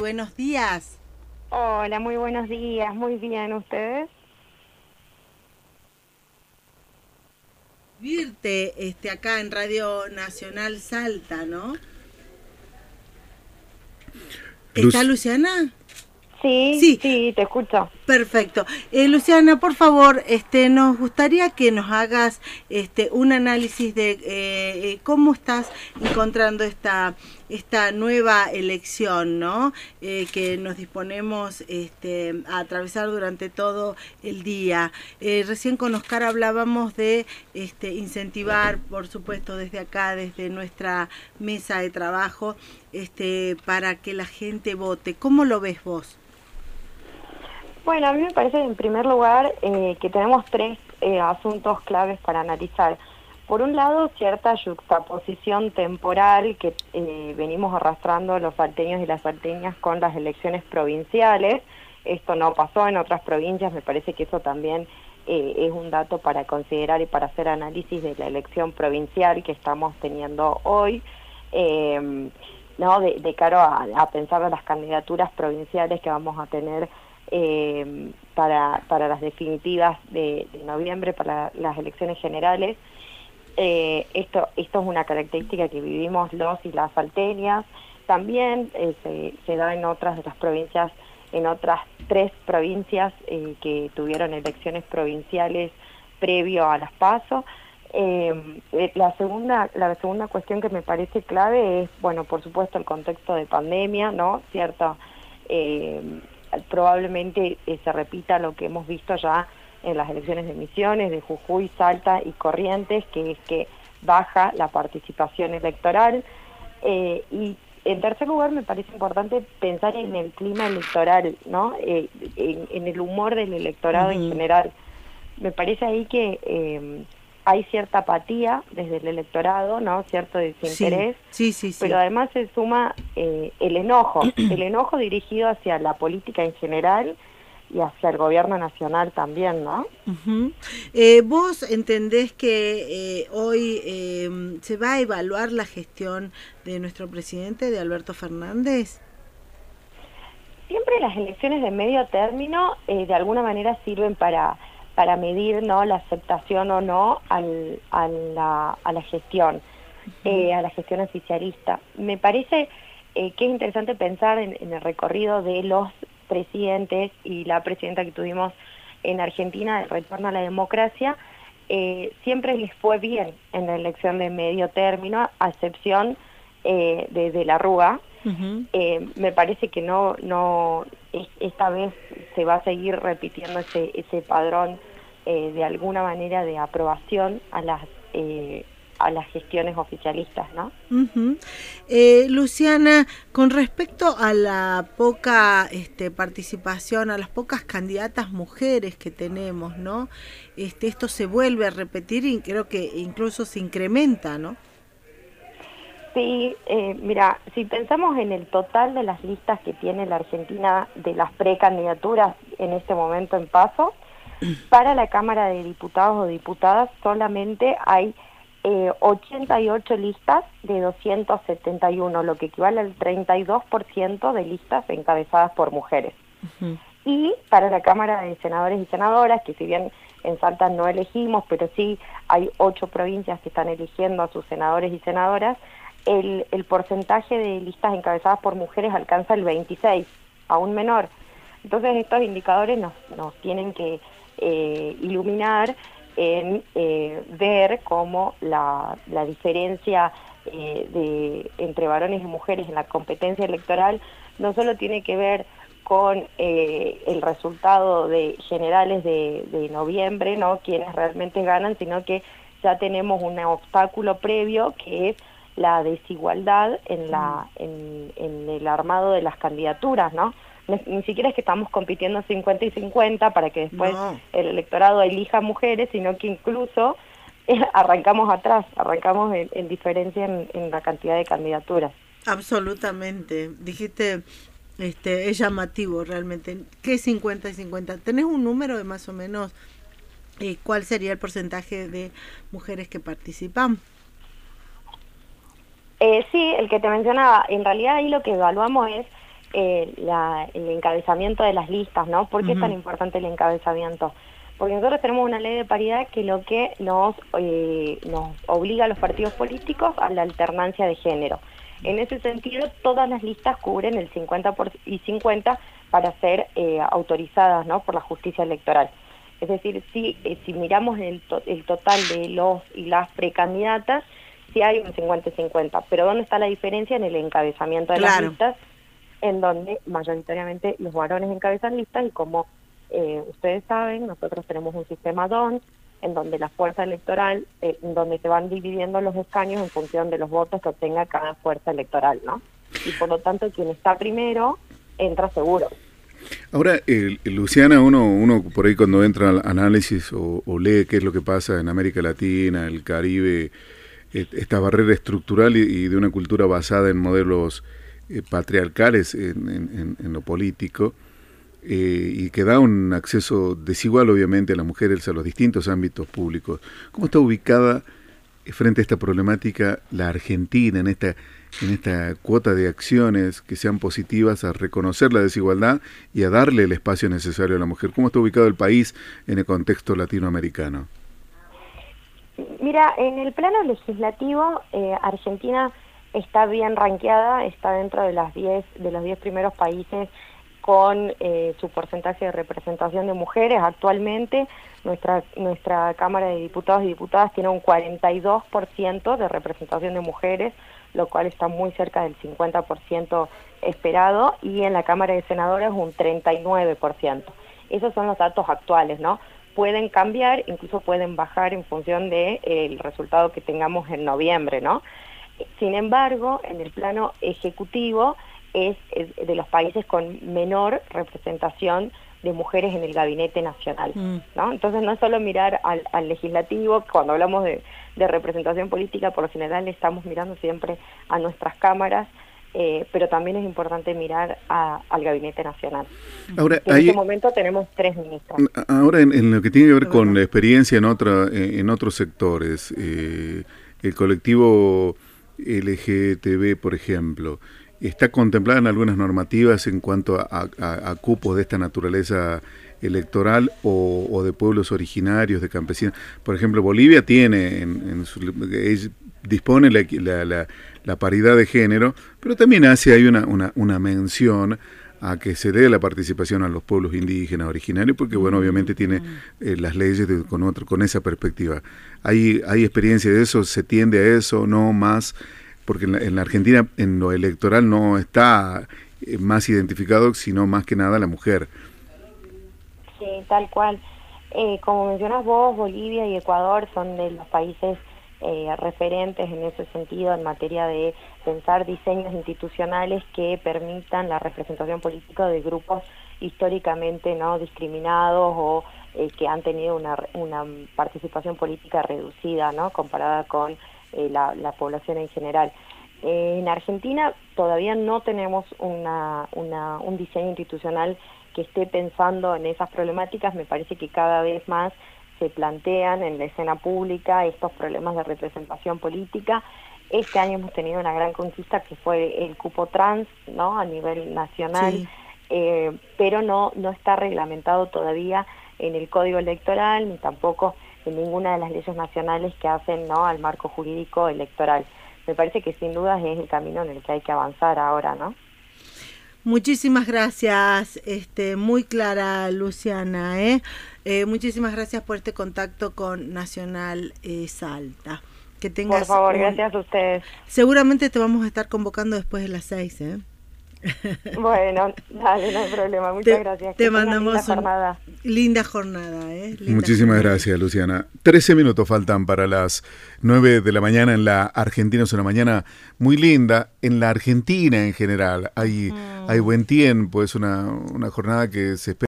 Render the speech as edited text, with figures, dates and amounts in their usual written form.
buenos días. Hola, muy buenos días, muy bien, ¿ustedes? Virte acá en Radio Nacional Salta, ¿no? ¿Está Luz, Luciana? Sí, Sí, sí, te escucho. perfecto. Luciana, por favor, nos gustaría que nos hagas un análisis de cómo estás encontrando esta nueva elección, ¿no? Que nos disponemos a atravesar durante todo el día. Recién con Oscar hablábamos de incentivar, por supuesto, desde acá, desde nuestra mesa de trabajo, para que la gente vote. ¿Cómo lo ves vos? Bueno, a mí me parece en primer lugar que tenemos tres asuntos claves para analizar. Por un lado, cierta yuxtaposición temporal que venimos arrastrando los salteños y las salteñas con las elecciones provinciales. Esto no pasó en otras provincias, me parece que eso también es un dato para considerar y para hacer análisis de la elección provincial que estamos teniendo hoy. ¿No? De cara a pensar en las candidaturas provinciales que vamos a tener para las definitivas de noviembre, para las elecciones generales. Esto es una característica que vivimos los y las salteñas. También se da en otras de las provincias, en otras tres provincias que tuvieron elecciones provinciales previo a las PASO. La segunda cuestión que me parece clave es, bueno, por supuesto el contexto de pandemia, ¿no? Cierto, probablemente se repita lo que hemos visto ya en las elecciones de Misiones, de Jujuy, Salta y Corrientes, que es que baja la participación electoral. Y en tercer lugar, me parece importante pensar en el clima electoral, ¿no? En el humor del electorado en Ujú. general. Me parece ahí que hay cierta apatía desde el electorado, ¿no? Cierto Sí, desinterés, sí, sí, pero sí. además se suma el enojo dirigido hacia la política en general y hacia el gobierno nacional también, ¿no? Ujú. ¿Vos entendés que hoy se va a evaluar la gestión de nuestro presidente, de Alberto Fernández? Siempre las elecciones de medio término de alguna manera sirven para medir, ¿no?, la aceptación o no a la gestión oficialista. Me parece que es interesante pensar en el recorrido de los presidentes y la presidenta que tuvimos en Argentina de retorno a la democracia. Siempre les fue bien en la elección de medio término, a excepción de la Rúa. Ujú. Me parece que esta vez se va a seguir repitiendo ese padrón de alguna manera de aprobación a las gestiones oficialistas, ¿no? Ujú. Luciana, con respecto a la poca participación, a las pocas candidatas mujeres que tenemos, ¿no? Esto se vuelve a repetir y creo que incluso se incrementa, ¿no? Sí, mira, si pensamos en el total de las listas que tiene la Argentina de las precandidaturas en este momento en paso, para la Cámara de Diputados o Diputadas solamente hay 88 listas de 271, lo que equivale al 32% de listas encabezadas por mujeres. Ujú. Y para la Cámara de Senadores y Senadoras, que si bien en Salta no elegimos, pero sí hay 8 provincias que están eligiendo a sus senadores y senadoras, el porcentaje de listas encabezadas por mujeres alcanza el 26, aún menor. Entonces estos indicadores nos tienen que iluminar en ver cómo la diferencia entre varones y mujeres en la competencia electoral no solo tiene que ver con el resultado de generales de noviembre, ¿no?, quienes realmente ganan, sino que ya tenemos un obstáculo previo que es la desigualdad en el armado de las candidaturas, ¿no? Ni siquiera es que estamos compitiendo 50 y 50 para que después No, el electorado elija mujeres, sino que incluso arrancamos atrás, arrancamos en diferencia en la cantidad de candidaturas. absolutamente. Dijiste, es llamativo realmente. ¿Qué 50 y 50? ¿Tenés un número de más o menos cuál sería el porcentaje de mujeres que participan? Sí, el que te mencionaba, en realidad ahí lo que evaluamos es el encabezamiento de las listas, ¿no? ¿Por qué es tan importante el encabezamiento? Porque nosotros tenemos una ley de paridad que lo que nos obliga a los partidos políticos a la alternancia de género. En ese sentido, todas las listas cubren el 50 y 50 para ser autorizadas, ¿no?, por la justicia electoral. Es decir, si miramos el total de los y las precandidatas, sí hay un 50-50, pero ¿dónde está la diferencia? En el encabezamiento de las listas, en donde mayoritariamente los varones encabezan listas, y como ustedes saben, nosotros tenemos un sistema DON, en donde la fuerza electoral, en donde se van dividiendo los escaños en función de los votos que obtenga cada fuerza electoral, ¿no? Y por lo tanto, quien está primero, entra seguro. Ahora, Luciana, uno por ahí cuando entra al análisis o lee qué es lo que pasa en América Latina, el Caribe, esta barrera estructural y de una cultura basada en modelos patriarcales en lo político, y que da un acceso desigual obviamente a las mujeres a los distintos ámbitos públicos. ¿Cómo está ubicada frente a esta problemática la Argentina en esta cuota de acciones que sean positivas a reconocer la desigualdad y a darle el espacio necesario a la mujer? ¿Cómo está ubicado el país en el contexto latinoamericano? Mira, en el plano legislativo, Argentina está bien rankeada, está dentro de los 10 primeros países con su porcentaje de representación de mujeres. Actualmente nuestra Cámara de Diputados y Diputadas tiene un 42% de representación de mujeres, lo cual está muy cerca del 50% esperado, y en la Cámara de Senadores un 39%. Esos son los datos actuales, ¿no? Pueden cambiar, incluso pueden bajar en función del resultado que tengamos en noviembre, ¿no? Sin embargo, en el plano ejecutivo, es de los países con menor representación de mujeres en el gabinete nacional, ¿no? Entonces no es solo mirar al legislativo. Cuando hablamos de representación política, por lo general estamos mirando siempre a nuestras cámaras, pero también es importante mirar al gabinete nacional. Ahora, en este momento tenemos 3 ministras. Ahora, en lo que tiene que ver con la experiencia en otros sectores, el colectivo LGTB, por ejemplo, ¿está contemplada en algunas normativas en cuanto a cupos de esta naturaleza electoral o de pueblos originarios, de campesinos? Por ejemplo, Bolivia tiene, dispone la paridad de género, pero también hay una mención a que se dé la participación a los pueblos indígenas originarios, porque bueno, obviamente tiene las leyes con esa perspectiva. ¿Hay experiencia de eso? ¿Se tiende a eso? ¿No más? Porque en la Argentina, en lo electoral, no está más identificado, sino más que nada la mujer. Sí, tal cual. Como mencionas vos, Bolivia y Ecuador son de los países referentes en ese sentido, en materia de pensar diseños institucionales que permitan la representación política de grupos históricamente no discriminados o que han tenido una participación política reducida, ¿no?, comparada con la población en general. En Argentina todavía no tenemos un diseño institucional que esté pensando en esas problemáticas. Me parece que cada vez más se plantean en la escena pública estos problemas de representación política. Este año hemos tenido una gran conquista que fue el cupo trans, ¿no?, a nivel nacional, sí. Pero no está reglamentado todavía en el Código Electoral ni tampoco en ninguna de las leyes nacionales que hacen, ¿no?, al marco jurídico electoral. Me parece que sin dudas es el camino en el que hay que avanzar ahora, ¿no? Muchísimas gracias, muy clara, Luciana, muchísimas gracias por este contacto con Nacional Salta. Que tengas por favor, gracias a ustedes. Seguramente te vamos a estar convocando después de las 6, Bueno, dale, no hay problema. Muchas gracias. Te mandamos una linda jornada. Muchísimas gracias, Luciana. 13 minutos faltan para las 9 de la mañana en la Argentina. Es una mañana muy linda. En la Argentina en general hay buen tiempo. Es una jornada que se espera.